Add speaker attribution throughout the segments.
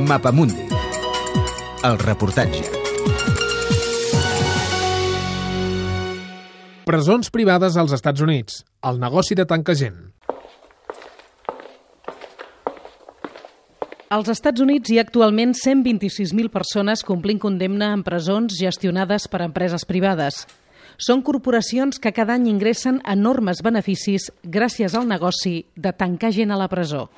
Speaker 1: Mapamundi. El reportatge.
Speaker 2: Presons privades als Estats Units. El negoci de tanta gent.
Speaker 3: Als Estats Units hi ha actualment 126.000 persones complint condemna en presons gestionades per empreses privades. Són corporacions que cada any ingressen enormes beneficis gràcies al negoci de tancar gent a la presó.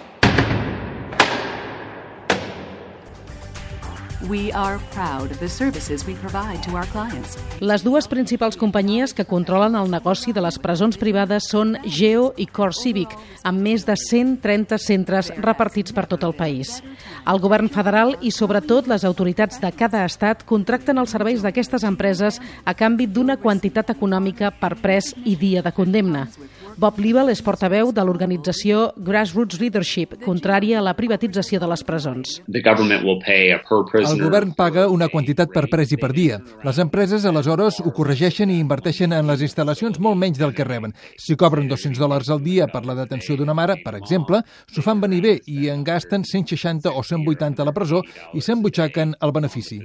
Speaker 4: We are proud of the services we provide to our clients.
Speaker 3: Les dues principals companyies que controlen el negoci de les presons privades són Geo i CoreCivic, amb més de 130 centres repartits per tot el país. El govern federal i, sobretot, les autoritats de cada estat contracten els serveis d'aquestes empreses a canvi d'una quantitat econòmica per pres i dia de condemna. Bob Liebel és portaveu de l'organització Grassroots Leadership, contrària a la privatització de les presons.
Speaker 5: El govern paga una quantitat per pres i per dia. Les empreses, aleshores, ho corregeixen i inverteixen en les instal·lacions molt menys del que reben. Si cobren $200 al dia per la detenció d'una mare, per exemple, s'ho fan venir bé i en gasten 160 o 180 a la presó i s'embutxaquen el benefici.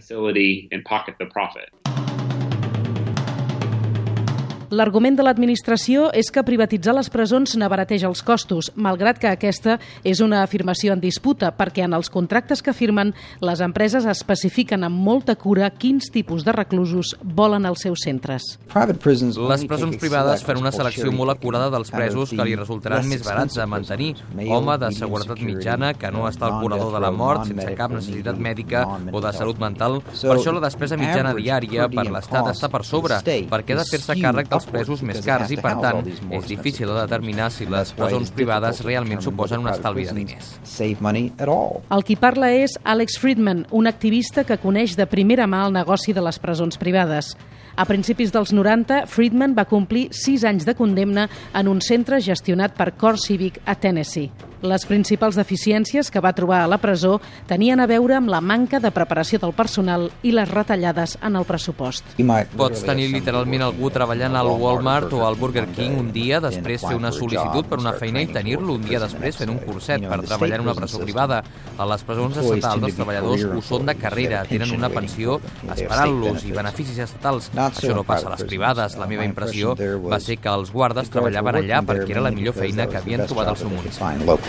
Speaker 3: L'argument de l'administració és que privatitzar les presons n'abarateja els costos, malgrat que aquesta és una afirmació en disputa, perquè en els contractes que firmen, les empreses especifiquen amb molta cura quins tipus de reclusos volen als seus centres.
Speaker 6: Les presons privades fan una selecció molt acurada dels presos que li resultaran més barats de mantenir. Home de seguretat mitjana que no està al curador de la mort, sense cap necessitat mèdica o de salut mental. Per això la despesa mitjana diària per l'Estat està per sobre, perquè ha de fer-se càrrec dels presos més cars i, per tant, és difícil de determinar si les presons privades realment suposen un estalvi de diners.
Speaker 3: El qui parla és Alex Friedman, un activista que coneix de primera mà el negoci de les presons privades. A principis dels 90, Friedman va complir 6 anys de condemna en un centre gestionat per CoreCivic a Tennessee. Les principals deficiències que va trobar a la presó tenien a veure amb la manca de preparació del personal i les retallades en el pressupost.
Speaker 6: Pots tenir literalment algú treballant al Walmart o al Burger King un dia, després fer una sol·licitud per una feina i tenir-lo un dia després fent un curset per treballar en una presó privada. A les presons estatals els treballadors ho són de carrera, tenen una pensió esperant-los i beneficis estatals. Això no passa a les privades. La meva impressió va ser que els guardes treballaven allà perquè era la millor feina que havien trobat al seu municipi.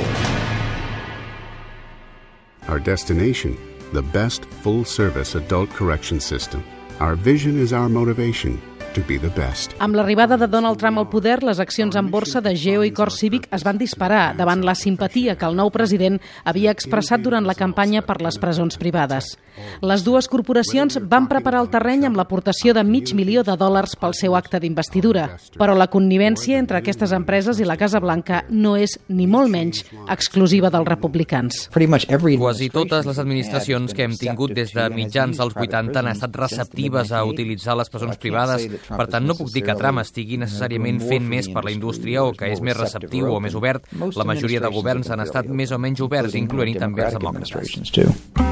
Speaker 7: Our destination, the best full-service adult correction system. Our vision is our motivation to be the best.
Speaker 3: Amb l'arribada de Donald Trump al poder, les accions en borsa de Geo i CoreCivic es van disparar davant la simpatia que el nou president havia expressat durant la campanya per les presons privades. Les dues corporacions van preparar el terreny amb l'aportació de $500,000 pel seu acte d'investidura, però la connivència entre aquestes empreses i la Casa Blanca no és, ni molt menys, exclusiva dels republicans.
Speaker 6: Quasi totes les administracions que hem tingut des de mitjans dels 80 han estat receptives a utilitzar les presons privades. Per tant, no puc dir que Trump estigui necessàriament fent més per la indústria o que és més receptiu o més obert. La majoria de governs han estat més o menys oberts, incloent-hi també els demòcrates.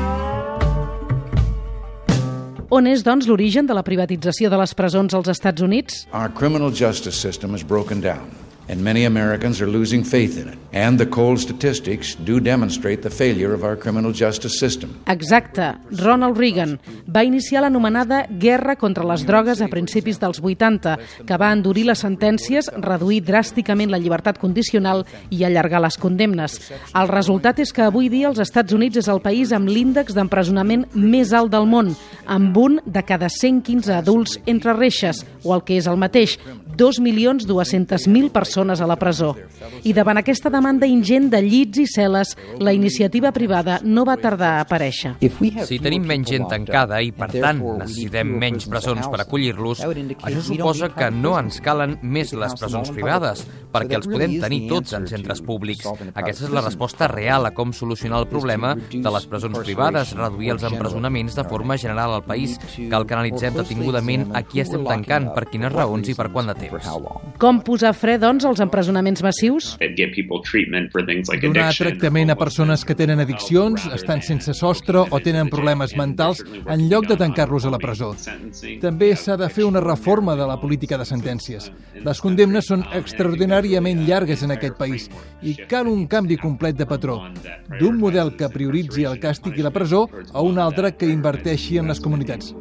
Speaker 3: On és, doncs, l'origen de la privatització de les presons als Estats Units?
Speaker 8: Our criminal justice system is broken down, and many Americans are losing faith in it. And the cold statistics do demonstrate the failure of our criminal justice system.
Speaker 3: Exacte. Ronald Reagan va iniciar l'anomenada Guerra contra les drogues a principis dels 80, que va endurir les sentències, reduir dràsticament la llibertat condicional i allargar les condemnes. El resultat és que avui dia els Estats Units és el país amb l'índex d'empresonament més alt del món, amb un de cada 115 adults entre reixes, o el que és el mateix, 2.200.000 persones a la presó. I davant aquesta demanda ingent de llits i cel·les, la iniciativa privada no va tardar a aparèixer.
Speaker 6: Si tenim menys gent tancada i, per tant, necessitem menys presons per acollir-los, això suposa que no ens calen més les presons privades, perquè els podem tenir tots en centres públics. Aquesta és la resposta real a com solucionar el problema de les presons privades, reduir els empresonaments de forma general al país. Cal que analitzem detingudament a qui estem tancant, per quines raons i per quant de temps.
Speaker 3: Com posar fre, doncs, als empresonaments massius?
Speaker 5: Donar tractament a persones que tenen addiccions, estan sense sostre o tenen problemes mentals en lloc de tancar-los a la presó. També s'ha de fer una reforma de la política de sentències. Les condemnes són extraordinàriament llargues en aquest país i cal un canvi complet de patró, d'un model que prioritzi el càstig i la presó a un altre que inverteixi en les comunitats.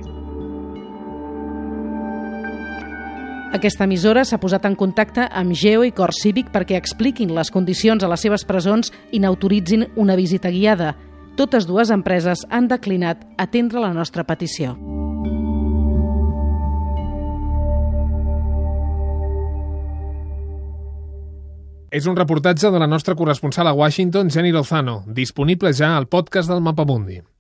Speaker 3: Aquesta emissora s'ha posat en contacte amb Geo i Cor Cívic perquè expliquin les condicions a les seves presons i n'autoritzin una visita guiada. Totes dues empreses han declinat atendre la nostra petició.
Speaker 2: És un reportatge de la nostra corresponsal a Washington, Jenny Lozano, disponible ja al podcast del Mapamundi.